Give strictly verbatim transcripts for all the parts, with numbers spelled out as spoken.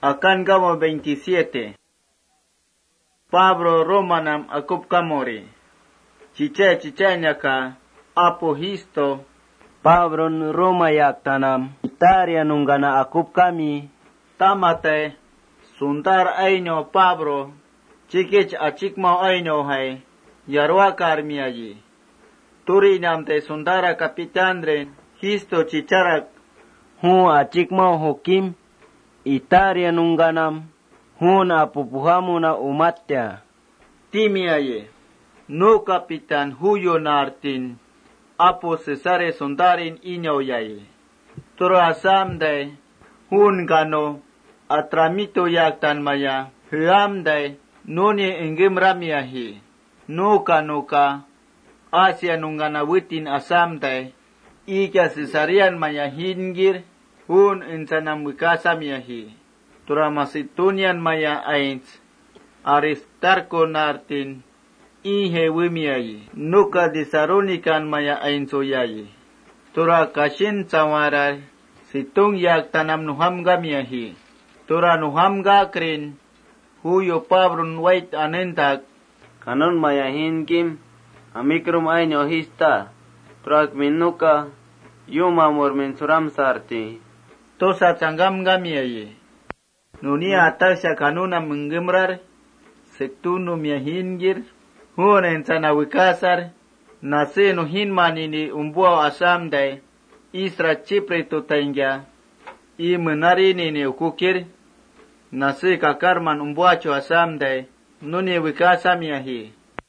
Akan gamo veintisiete. Pablo Romanam akup kamori. Chiche chichenya ka apohisto. Pablo Roma yaktanam. Itaria nungana akup kami. Tamate sundar aino Pablo. Chikich achikma aino hai. Yarwa karmiyaji. Turi namte sundara kapitandren. Histo chicharak. Hu achikma hokim. Itaria nungganam, hun apupuhamuna umatya. Timiaye, no kapitan huyo nartin, apo cesare sondarin inyoyaye. Toro asamday, hun gano, atramito yaktan maya, huamday, noni ingim ramiyahi. Noka noka, Asia nungana witin asamday, ika cesarian maya hingir, hun insanam wikasamiyahi. Tura masitunian maya ains. Aristarko nartin. Ihe wimiyayi. Nuka disarunikan maya ainsoyayi. Tura kashin sawarar. Situng yak tanam nuhamgamiyahi. Tura nuhamgakrin. Huyo pabrun wait anentak. Kanon maya hinkim. Amikrum ainyo hista. Turak minuka. Yumamur min suram sarti. Tosa cangam gamiyaye. Nunia atasya kanuna mengemrar. Setunu miahingir. Huon ensana wikasar. Nase no hinmanini umbua asamday. Isra chipre tutengya. I menarini ni ukukir. Nase kakarman umbuacho asamday. Nuni wikasamiyahi.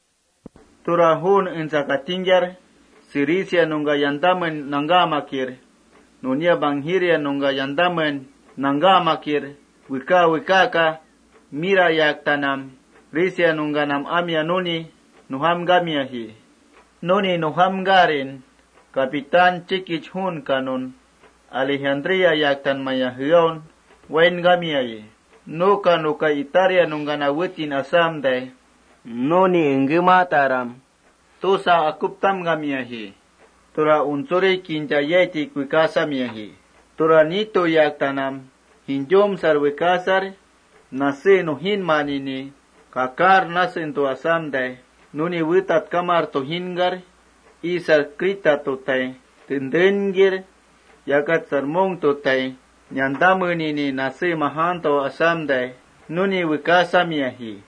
Tura huon ensakatingjar. Sirisia nunga yandamen nangamakir. Nunia banghiria nunga yandamen nangamakir. Wika wikaka. Mira yak tanam. Risia nunga nam amya nuni. Nuhamgamiyahi. Nuni nuhamgarin. Kapitan chikich hun kanon. Alejandria yak tan maya hiyon. Wain gamiyahi. Nuka nuka Itaria nunga na witin asamday. Nuni ingimataram. Tosa akuptam gamiyahi. Tura unsuri kinja yeti kwikasamiyahi. Tura nito yak tanam. Hinjom sar wikasar. Nase no hinmanini. Kakar nasen to asamday. Nuni witat kamar to hingar. Isar krita to tay. Tindengir. Yakat sarmong to tay. Nyandamunini nase mahanto asamday. Nuni wikasamiyahi.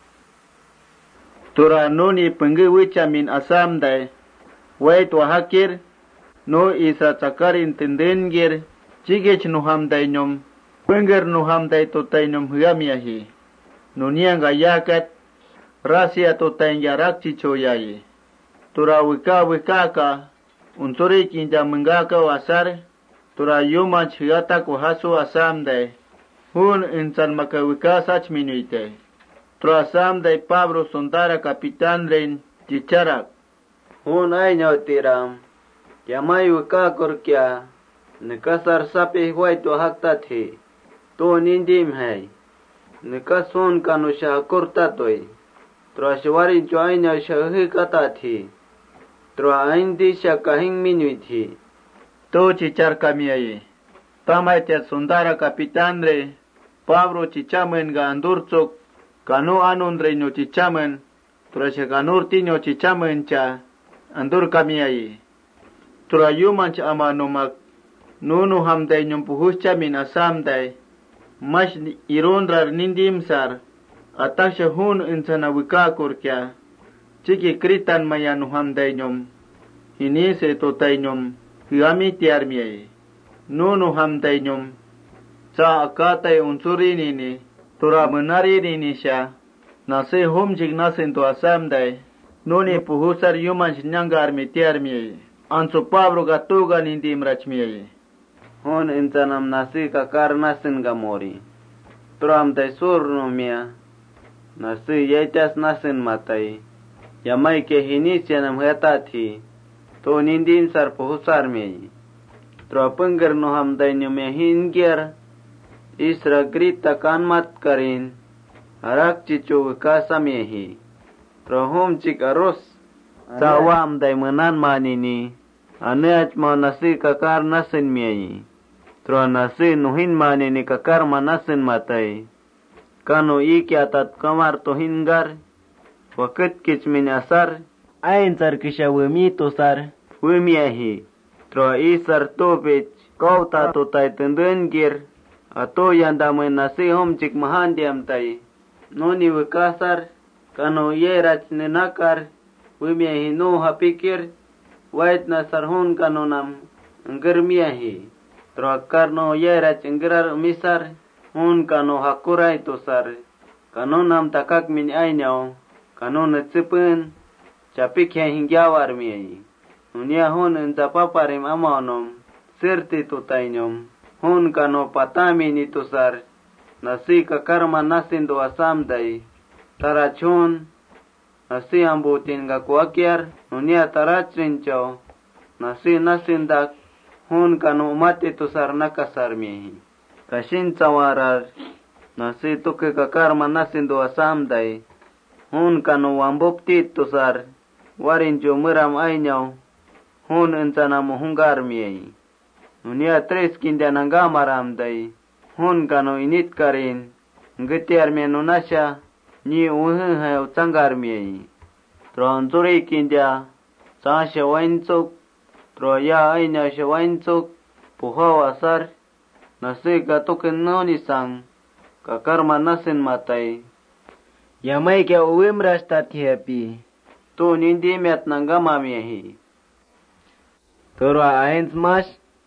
Tura nuni pengi wichamin asamday. Wait wahakir. No isa cakarin tindengir. Chigech nuhamday nyom. Penger nuhamday tutay nyom huyamiyahi. Nuniang gayakat. Rasia tutay yarak chichoyayi. Tura wika wikaka. Unsuri kinja mengaka wasar. Tura yumach hiyatak wahasu asamday. Hun insan maka wikasach minuite. Tura asamday Pablo sondara kapitan rin chicharak. Hun ay tiram. Yamay wikakor kya. Nikasar sapi huay to haktat he. To nindim hay. Nikasun kanu shahakor tatoy. Tura shwarin cho ay nyo shahi katat he. Tura aindi shakahing minuit he. To chichar kamiyayi. Tamay tiat sondara kapitan re. Pablo chichamen ga andurchok. Kanu anundre nyo chichamen. Tura shakanurti nyo chichamen cha. Andur kamiyayi. Tura yumanch ama nomak. Nunu hamday nyom puhuscha min asamday. Mash irondrar nindimsar. Ataksha hun insana wikakor kya. Chiki kritan maya nu hamday nyom. Hinise totay nyom. Hiyami tiarmiyayi. Nunu hamday nyom. Sa akatay unsurinini. Tura menarinini siya. Nase humjik nasin to asamday. Nuni puhusar yumanch nyangar mi tiarmiyayi. Anso Pablo gatuga nindim rachmiyayi. Hon insanam nasi kakar nasin gamori. Turam tay surno miya. Nasi yaitas nasin matay. Yamay ke hinisyanam hatati. To nindim sar puhusar miyayi. Tura pengger no hamday nyume hingir. Isra grita kanmat karin. Harak chicho wikasamiyahi. Tura hum chik arus. Sawam day menan manini. Ane achma nasi kakar nasin miyayi. Tura nasi nuhin manini kakar manasin matay. Kano ikiatat kamar tohingar. Wakit kichmin asar. Ainsar kishawemi tosar. Wimiahi. Troa isar topich. Kauta totai tendengir. Ato yandamen nasi homchik mahandiam tai. Noni wikasar. Kano yerach nenakar. Wimiahi no hapikir. Wait nasarhon kanonam. Ngirmiahi. Troa karno yerach ngrar misar. Hun kano hakurai tosar. Kanonam takak min ainyaw. Kanon tsipun. Chapik ya hingyawar miai. Unia hun enzapaparim amaonom. Sirti tutainyom. Hun kano patami ni tosar. Nasi kakarma nasindo asamdai. Tarachon. Nasi ambutin gakuakyar. Unia tarachrinchaw. Nasi nasindak. Hun kano mati tosar nakasar miai. Kashin tawarar. Nasi tuke kakarma nasindo asamdai. Hun kano wambuptit tosar. Warin muram ainyaw. Hun ensanamo hungar miai. Unia tres kindanangamaram dai. Hun kano init karin. Ngetiar menunasha. Ni uhuhayaw tsangar miai. Tron zuri kinda. Sa shawaintsuk. Tro ya ainyaw shawaintsuk. Puhaw asar. Nasi katukin nonisang. Kakarma nasin matay. Yamay kya uwim rastat happy. Tu nindi met nangama miahi. Torwa ains mas.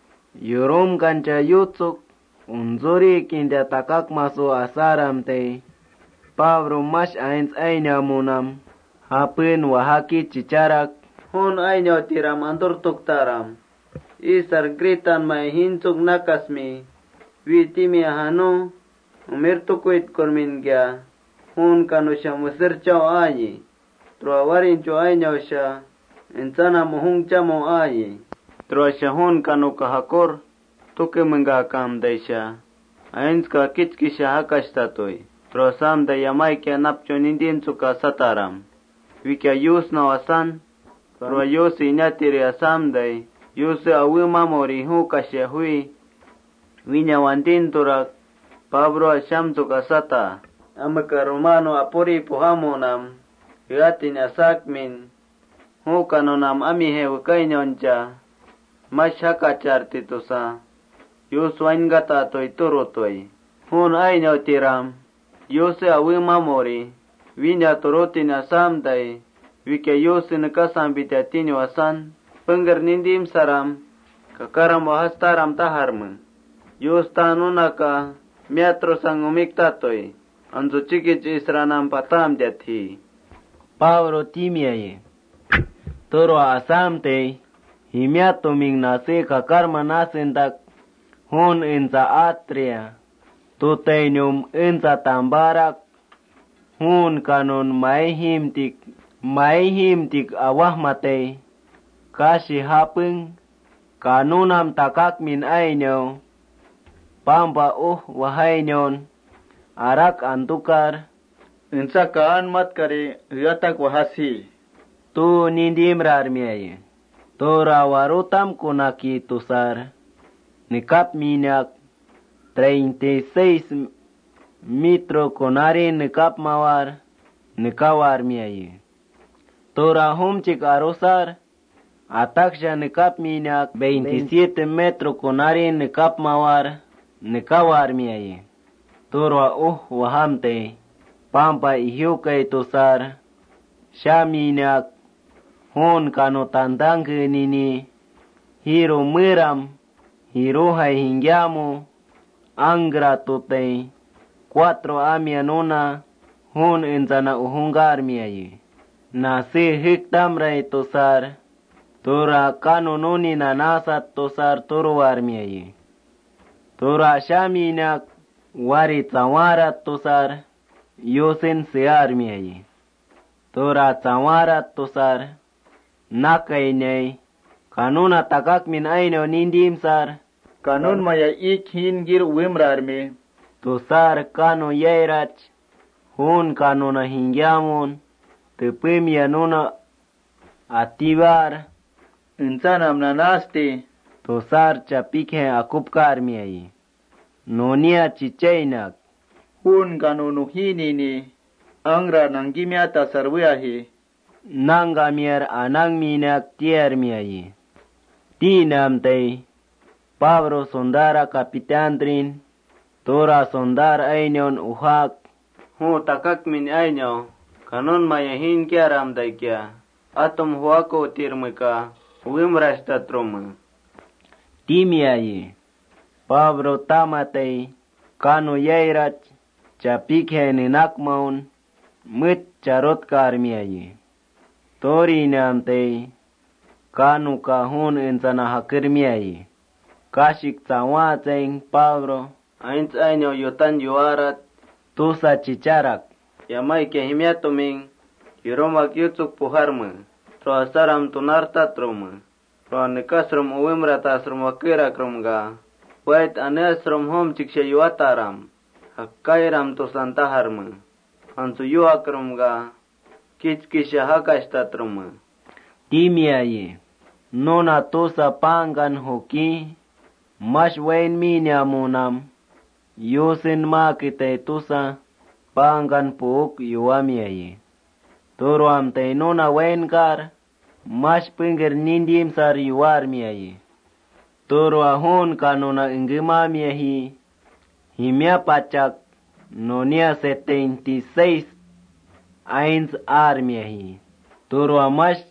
Yurum kancha yutsuk. Unzuri kinda takak maso asaram te. Pavro mas ains ainyamunam. Hapin wahaki cicarak. Hun ainyaw tiram anturtuk taram. Isar gritan may hinsuk nakasmi. Witimi ahano. Umirtukuit kormin gya. Hun kano siya musirchaw ayi. Troa warincho ainyaw siya. Insana muhung chamo ayi. Troa siya hun kano kahakor. Tuke menggakam day siya. Ains ka kitki siya hakastatoy. Troa sam day yamay kya napcho nindin suka sataram. Wikya yus na wasan. Troa yus inyatiri asam day. Yus awi mamori hu kasya hui. Winya wandin turak. Pabro asyam suka sata. Amaka romano apuri puhamonam. Yatin asakmin. Hu kanonam amihe wakainoncha. Mashaka charti tusa. Yus waingata toy turotoy. Hun ainyaw tiram. Yus awi mamori. Winya turotin asam day. Wika yus nakasam bitatin wasan. Pengger nindim saram. Kakaram wahastaram taharmu. Yus tanunaka. Miatro sang umiktatoy. Anzu chikich isranam patam jati. Pavro timiaye. Toro asamte. Himiato ming nase kakarma nasendak. Hun enza atria. Tutainyum enza tambarak. Hun kanon maihimtik. Maihimtik awah matay. Kasi hapeng. Kanunam takak min ainyaw. Pampa uh wahainyon. Arak antukar. Insa kaan mat kare riatak wahasi. Tu nindim rarmiaye. Tora warutam kunaki tusar. Nikap minyak. treinta y seis mitro konari nikap mawar. Nikawar miaye. Tora humchik arosar. Ataksha nikap minyak. veintisiete metro konari nikap mawar. Nikawar miaye. Torwa uh wahamte. Pampa ihyukay tosar. Shaminyak. Hon kano tandangke nini. Hiro miram. Hiro hay hingyamo. Angra tote. Cuatro amianona. Hon enzana uhungar miaye. Nase hiktamray tosar. Tora kano noni nanasat tosar torwar miaye. Tora shaminyak. Wari tawarat tosar. Yosen sear miaye. Tora tawarat tosar. Nakainay. Kanuna takak min aino nindim sar. Kanun maya ik hingir wimrarme. Tosar kano yairach. Hun kanuna hingyamon. Tepemia nuna ativar. Insanam nanaste. Tosar chapikhe akupkar miaye. Nonia chichainak. hun kanunuhini ni angra nangimiata sarwiahi nangamiar anang minak tiar miayi. Tinam tay Pablo sondara kapitan trin tora sondar ainyon uhak hu takak min ainyo kanon mayahin kiaram day kia atom huako tirmika wimrasta troma. Timiayi Pablo tamatay kano yairat chapikhe ninakmaun mut charot karmiayi. Tori namtay kanu kahun insana hakirmiayi. Kashik tsawatseng Pablo Ains ainyo yotan yuarat tusa chicharak. yamay kehimiatuming yiromak yutsuk puharma tro asaram tunarta troma tro nikasrum uwimratasrum wakirakrum ga wait anesrum hom chiksha yuataram hakkairam tusantaharma ansu yuakrum ga kichkisha hakashtatruma. Timiayi nona tusa pangan hoki mash wain minyamunam yusin makite tusa pangan puk yuamiayi. Turuam te nona wain kar mash pinger nindim sar yuarmiayi. Turu ahun kanona ingimamiahi himia pachak nonia setenta y seis ains armiahi. Turu amash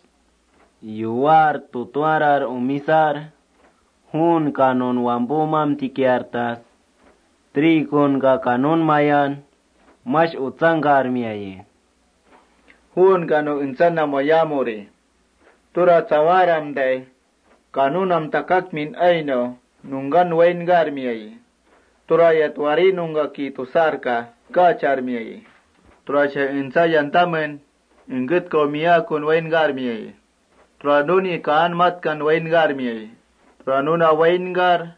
yuar tutuarar umisar hun kanon wambumam tikiartas trikun ka kanon mayan mash utsangar miayi. hun kanu insana moyamuri tura tawaram day kanunam takak min aino nungan wain garmiayi. Tura yatwari nunga ki tusarka kacharmiayi. Tura sya insa yantamen ingit ko miyakun wain garmiayi. Tura nuni kaan matkan wain garmiayi. Tura nuna wain gar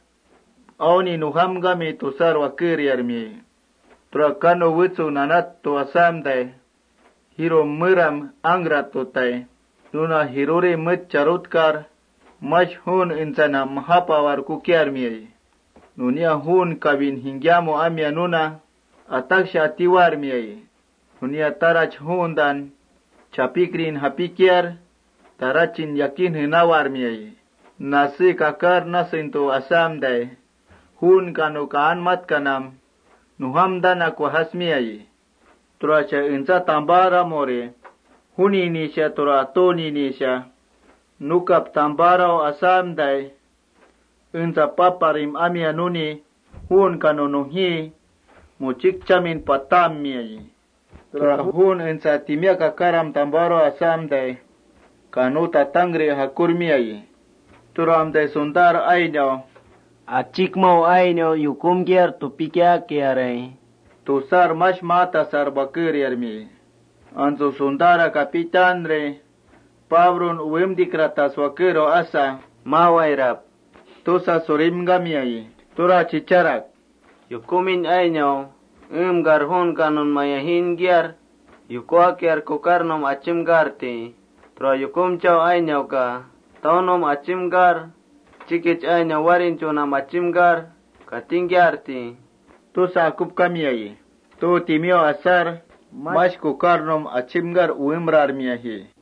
awni nuham gami tusar wakiri armiayi. Tura kanu witsu nanat tuasam day hiro miram angrat tutay nuna hiruri mit charutkar mash hun insana mahapawar kukiarmiayi. Nunia hun kabin hingyamu amya nuna ataksha tiwar miayi. Nunia tarach hun dan chapikrin hapikiar tarachin yakin hinawar miayi. Nasi kakar nasintu asam day hun kanu kaan mat kanam nuham dan aku hasmiayi. Turacha insa tambara more huni nisha tura toni nisha nukap tambarao asam day insa paparim amya nuni hun kanu nuhi muchik chamin patam miayi. Tura hun insa timia kakaram tambaro asam day kanu tatangri hakur miayi. Tura amday sundar ainyo Achikmau ainyo yukum kiar tupikya kiaray. Tusar mash mata sar bakiri armi. Anso sundara kapitan re Pabrun uwim dikratas wakiro asa mawairap tusa surim gamiayi. Tura chicharak yukumin ainyo im garhon kanon mayahin giar yukwa kiar kukarnom achim garti tro yukum chaw ainyo ka taunom achim gar chikich ainyo warin chunam achim gar kating giarti tusa akup kamiayi. Tu timio asar mash kukarnom achimgar uimrar miahi.